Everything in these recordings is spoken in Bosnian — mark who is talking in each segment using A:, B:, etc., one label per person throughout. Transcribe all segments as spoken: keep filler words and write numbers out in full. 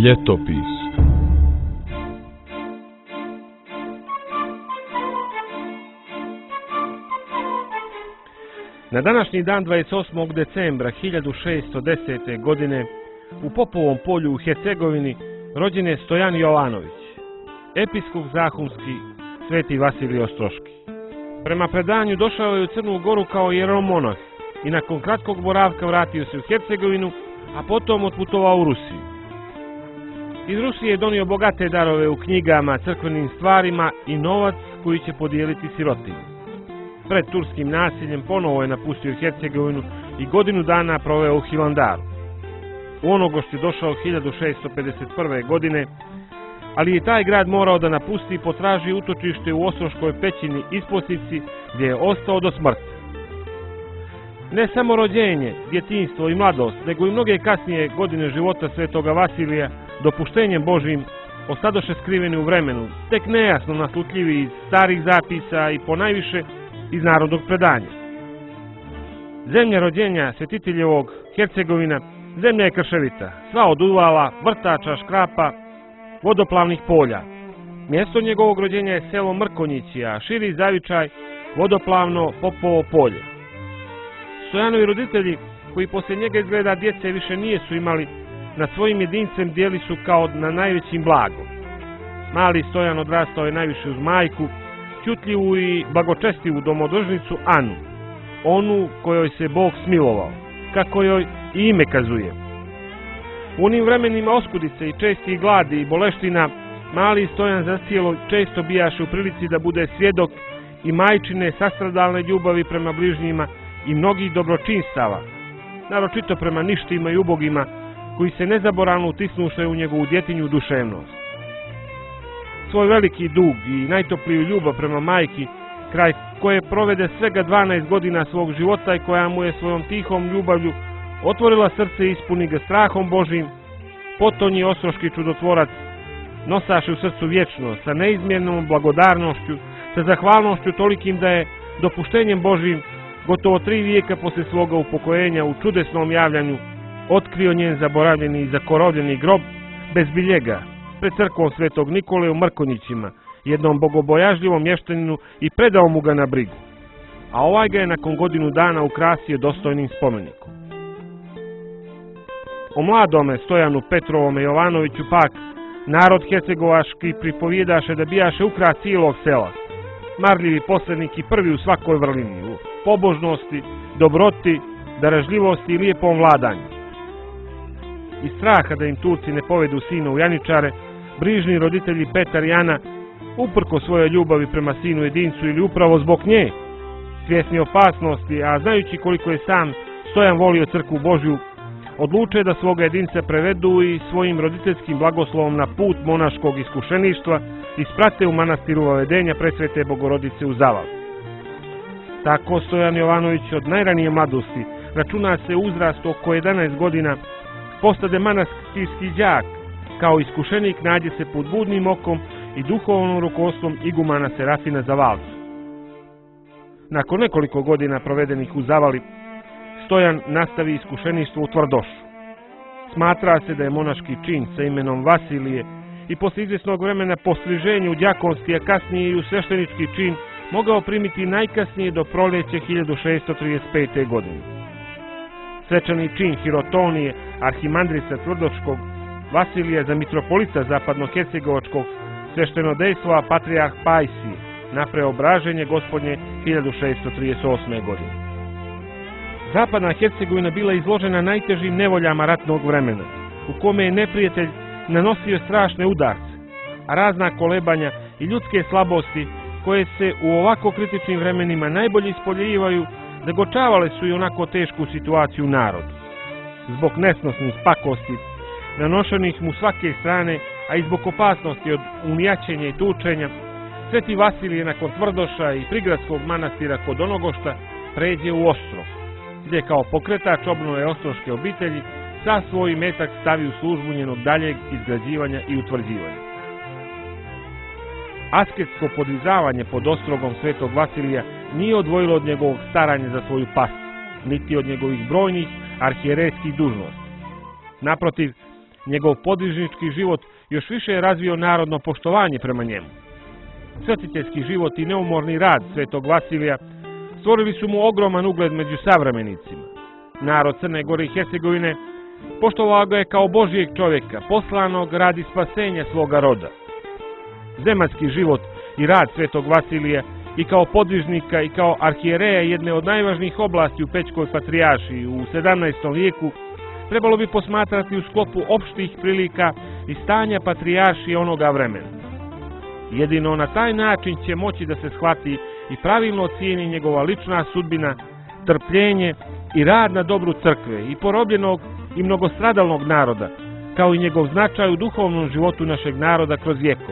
A: Ljetopis.
B: Na današnji dan dvadeset osmog decembra hiljadu šesto desete. godine u Popovom polju u Hercegovini rođen je Stojan Jovanović, episkop zahumski Sveti Vasilij Ostroški. Prema predanju došao je u Crnu Goru kao jeromonah i nakon kratkog boravka vratio se u Hercegovinu, a potom otputovao u Rusiju. Iz Rusije je donio bogate darove u knjigama, crkvenim stvarima i novac koji će podijeliti sirotinji. Pred turskim nasiljem ponovo je napustio Hercegovinu i godinu dana proveo u Hilandaru. U Onogošt je došao hiljadu šesto pedeset prve. godine, ali je taj grad morao da napusti i potraži utočište u Ostroškoj pećini Isposici, gdje je ostao do smrti. Ne samo rođenje, djetinjstvo i mladost, nego i mnoge kasnije godine života svetoga Vasilija, dopuštenjem Božjim, ostadoše skriveni u vremenu, tek nejasno naslutljivi iz starih zapisa i ponajviše iz narodnog predanja. Zemlja rođenja svetiteljevog Hercegovina, zemlja je krševita, sva od uvala, vrtača, škrapa, vodoplavnih polja. Mjesto njegovog rođenja je selo Mrkonjići, a širi zavičaj vodoplavno Popovo polje. Stojanovi roditelji, koji poslije njega izgleda djece više nijesu imali, nad svojim jedincem dijeli su kao na najvećim blagom. Mali Stojan odrastao je najviše uz majku, čutljivu i blagočestivu domodržnicu Anu, onu kojoj se Bog smilovao, kako joj i ime kazuje. U onim vremenima oskudice i čestih gladi i boleština, mali Stojan zacijelo često bijaše u prilici da bude svjedok i majčine sastradalne ljubavi prema bližnjima i mnogih dobročinstava, naročito prema ništima i ubogima, koji se nezaboravno utisnuše u njegovu djetinju duševnost. Svoj veliki dug i najtopliju ljubav prema majki, kraj koje provede svega dvanaest godina svog života i koja mu je svojom tihom ljubavlju otvorila srce i ispuni ga strahom Božjim, potonji ostroški čudotvorac nosaše u srcu vječno, sa neizmjernom blagodarnošću, sa zahvalnošću tolikim da je dopuštenjem Božjim gotovo tri vijeka poslije svoga upokojenja u čudesnom javljanju otkrio njen zaboravljeni i zakorovljeni grob bez biljega pred crkvom Svetog Nikole u Mrkonjićima, jednom bogobojažljivom mještaninu, i predao mu ga na brigu. A ovaj ga je nakon godinu dana ukrasio dostojnim spomenikom. O mladome Stojanu Petrovome Jovanoviću pak narod hercegovaški pripovjedaše da bijaše ukras cijelog sela, marljivi posrednik i prvi u svakoj vrlini, u pobožnosti, dobroti, darežljivosti i lijepom vladanju. Iz straha da im Turci ne povedu sina u Janičare, brižni roditelji Petar i Ana, uprko svojoj ljubavi prema sinu jedincu ili upravo zbog nje, svjesni opasnosti, a znajući koliko je sam Stojan volio crkvu Božju, odluče da svoga jedinca prevedu i svojim roditeljskim blagoslovom na put monaškog iskušeništva isprate u manastiru Vavedenja Presvete Bogorodice u Zaval. Tako Stojan Jovanović od najranije mladosti, računa se uzrast oko jedanaest godina, postade manastirski đak, kao iskušenik nađe se pod budnim okom i duhovnom rukovodstvom igumana Serafina Zavalca. Nakon nekoliko godina provedenih u Zavali, Stojan nastavi iskušeništvo u Tvrdošu. Smatra se da je monaški čin sa imenom Vasilije i poslije izvjesnog vremena postriženje u đakonski, a kasnije i u sveštenički čin mogao primiti najkasnije do proljeća hiljadu šesto trideset pete. godine. Svečani čin hirotonije arhimandrisa Tvrdoškog Vasilija za mitropolita zapadno-hercegovačkog sveštenodejstva patrijarh Pajsije na preobraženje Gospodnje hiljadu šesto trideset osme. godine. Zapadna Hercegovina bila izložena najtežim nevoljama ratnog vremena, u kome je neprijatelj nanosio strašne udarce, a razna kolebanja i ljudske slabosti, koje se u ovako kritičnim vremenima najbolje ispoljivaju, zagočavale su i onako tešku situaciju u narodu. Zbog nesnosnih pakosti, nanošenih mu svake strane, a i zbog opasnosti od umijaćenja i tučenja, Sveti Vasilije nakon Tvrdoša i prigradskog manastira kod Onogošta pređe u Ostroh, gdje kao pokretač obnove ostroške obitelji sa svoj metak stavi u službu njenog daljeg izgrađivanja i utvrđivanja. Asketsko podizavanje pod ostrogom Svetog Vasilija nije odvojilo od njegovog staranja za svoju pastu, niti od njegovih brojnih arhijerejskih dužnosti. Naprotiv, njegov podvižnički život još više je razvio narodno poštovanje prema njemu. Svetiteljski život i neumorni rad svetog Vasilija stvorili su mu ogroman ugled među savremenicima. Narod Crne Gore i Hercegovine poštovao ga je kao Božijeg čovjeka, poslanog radi spasenja svoga roda. Zemaljski život i rad svetog Vasilija i kao podvižnika i kao arhijereja jedne od najvažnijih oblasti u Pećkoj patrijaršiji u sedamnaestom vijeku trebalo bi posmatrati u sklopu opštih prilika i stanja patrijaršije onoga vremena. Jedino na taj način će moći da se shvati i pravilno ocijeni njegova lična sudbina, trpljenje i rad na dobru crkve i porobljenog i mnogostradalnog naroda, kao i njegov značaj u duhovnom životu našeg naroda kroz vjekove.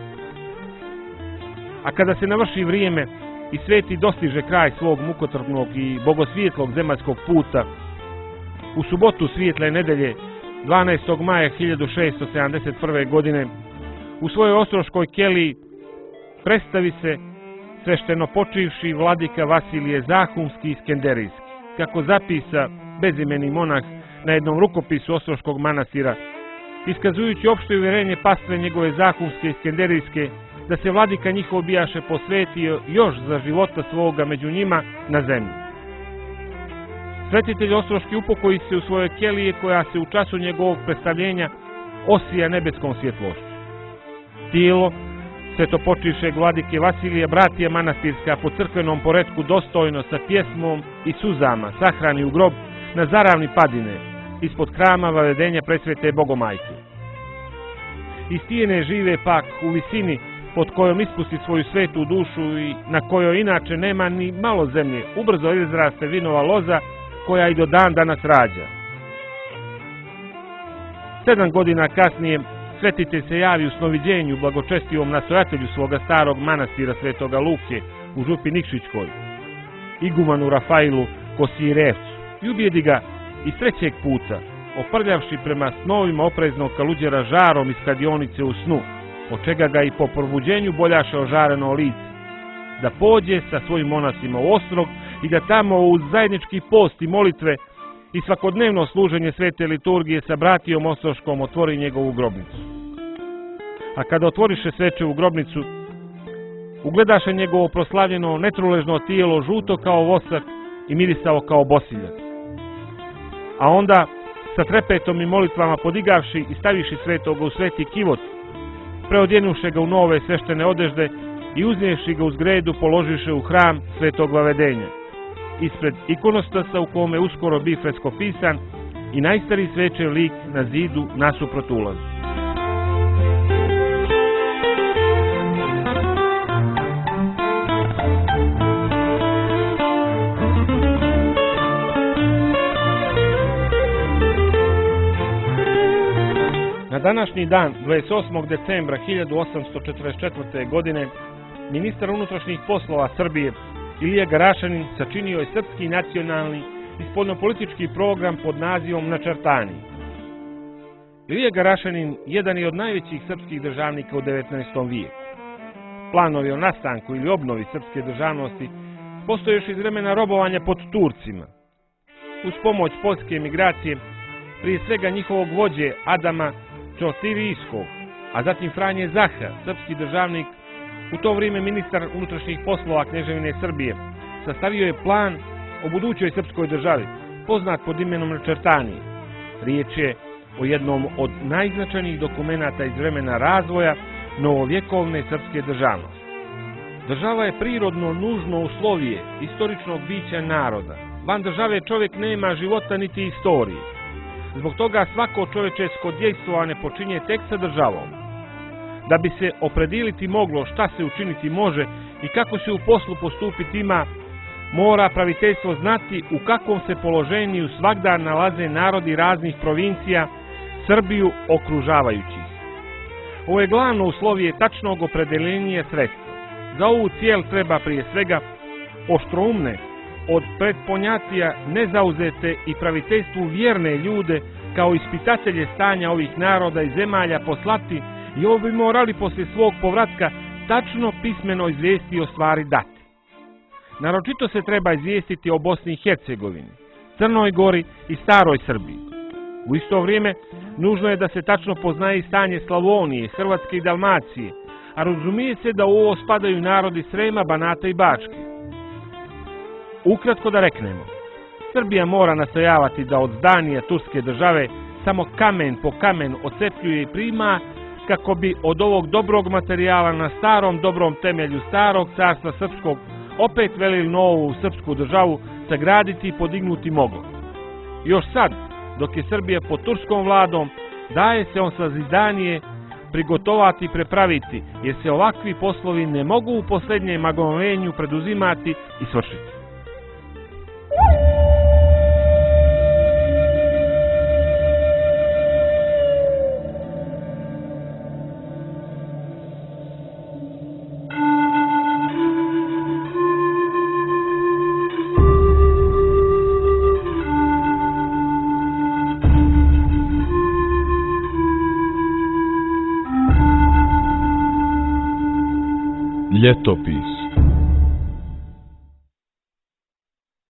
B: A kada se navrši vrijeme i sveti dostiže kraj svog mukotrpnog i bogosvijetlog zemaljskog puta, u subotu svijetle nedelje dvanaestog maja hiljadu šesto sedamdeset prve. godine u svojoj ostroškoj keliji predstavi se svešteno počivši vladika Vasilije Zahumski i Skenderijski, kako zapisa bezimeni monah na jednom rukopisu ostroškog manastira, iskazujući opšte uvjerenje pastre njegove Zahumske i Skenderijske da se vladika njihov bijaše posvetio još za života svoga među njima na zemlji. Svetitelj ostroški upokoji se u svojoj keliji koja se u času njegovog predstavljenja osija nebeskom svjetlošću. Tijelo svetopočivšeg vladike Vasilija bratija manastirska po crkvenom poretku dostojno sa pjesmom i suzama sahrani u grob na zaravni padine ispod hrama Vavedenja presvete Bogomajke. Iz stijene žive pak u visini pod kojom ispusti svoju svetu dušu i na kojoj inače nema ni malo zemlje, ubrzo izraste vinova loza koja i do dan danas rađa. Sedam godina kasnije svetitelj se javi u snoviđenju blagočestivom nastojatelju svoga starog manastira svetoga Luke u župi Nikšićkoj, igumanu Rafailu Kosirevcu, i ubijedi ga iz trećeg puta, oprljavši prema snovima opreznog kaluđera žarom iz kladionice u snu, od čega ga i po probuđenju boljaše ožareno lice, da pođe sa svojim monasima u Ostrog i da tamo uz zajednički post i molitve i svakodnevno služenje svete liturgije sa bratijom ostroškom otvori njegovu grobnicu. A kada otvoriše svečevu grobnicu, ugledaše njegovo proslavljeno netruležno tijelo žuto kao vosak i mirisao kao bosiljac. A onda, sa trepetom i molitvama podigavši i staviši svetoga u sveti kivot, preodjenuše ga u nove sveštene odežde i uznijevši ga uz gredu položiše u hram svetog Vavedenja, ispred ikonostasa u kome uskoro bi fresko pisan i najstariji svečev lik na zidu nasuprot ulazu. Na današnji dan, dvadeset osmog decembra hiljadu osamsto četrdeset četvrte. godine, ministar unutrašnjih poslova Srbije Ilija Garašanin sačinio je srpski nacionalni i spoljnopolitički program pod nazivom Načrtani. Ilija Garašanin jedan je od najvećih srpskih državnika u devetnaestom vijeku. Planovi o nastanku ili obnovi srpske državnosti postoje još iz vremena robovanja pod Turcima. Uz pomoć poljske emigracije, prije svega njihovog vođe Adama Čotirijskog, a zatim Franje Zaha, srpski državnik, u to vrijeme ministar unutrašnjih poslova Kneževine Srbije, sastavio je plan o budućoj srpskoj državi, poznat pod imenom Načrtani. Riječ je o jednom od najznačajnijih dokumenata iz vremena razvoja novovjekovne srpske državnosti. Država je prirodno nužno uslovije istoričnog bića naroda. Van države čovjek nema života niti istorije. Zbog toga svako čovečesko dejstvovanje počinje tek sa državom. Da bi se oprediliti moglo šta se učiniti može i kako se u poslu postupiti ima, mora praviteljstvo znati u kakvom se položenju svagdan nalaze narodi raznih provincija, Srbiju okružavajućih. Ovo je glavno uslovije tačnog opredeljenja sredstva. Za ovu cijel treba prije svega oštroumne, od predponjacija nezauzete i praviteljstvu vjerne ljude kao ispitatelje stanja ovih naroda i zemalja poslati i ovo bi morali poslije svog povratka tačno pismeno izvijesti o stvari dati. Naročito se treba izvijestiti o Bosni i Hercegovini, Crnoj Gori i Staroj Srbiji. U isto vrijeme Nužno je da se tačno poznaje i stanje Slavonije, Hrvatske i Dalmacije, a razumije se da u ovo spadaju narodi Srema, Banata i Bačke. Ukratko da reknemo, Srbija mora nastojavati da od zdanja turske države samo kamen po kamen ocepljuje i prima, kako bi od ovog dobrog materijala na starom dobrom temelju starog carstva srpskog opet velili novu srpsku državu sagraditi i podignuti moglo. Još sad, dok je Srbija pod turskom vladom, daje se on sazidanje prigotovati i prepraviti, jer se ovakvi poslovi ne mogu u posljednjem maglovenju preduzimati i svršiti.
A: Ljetopis.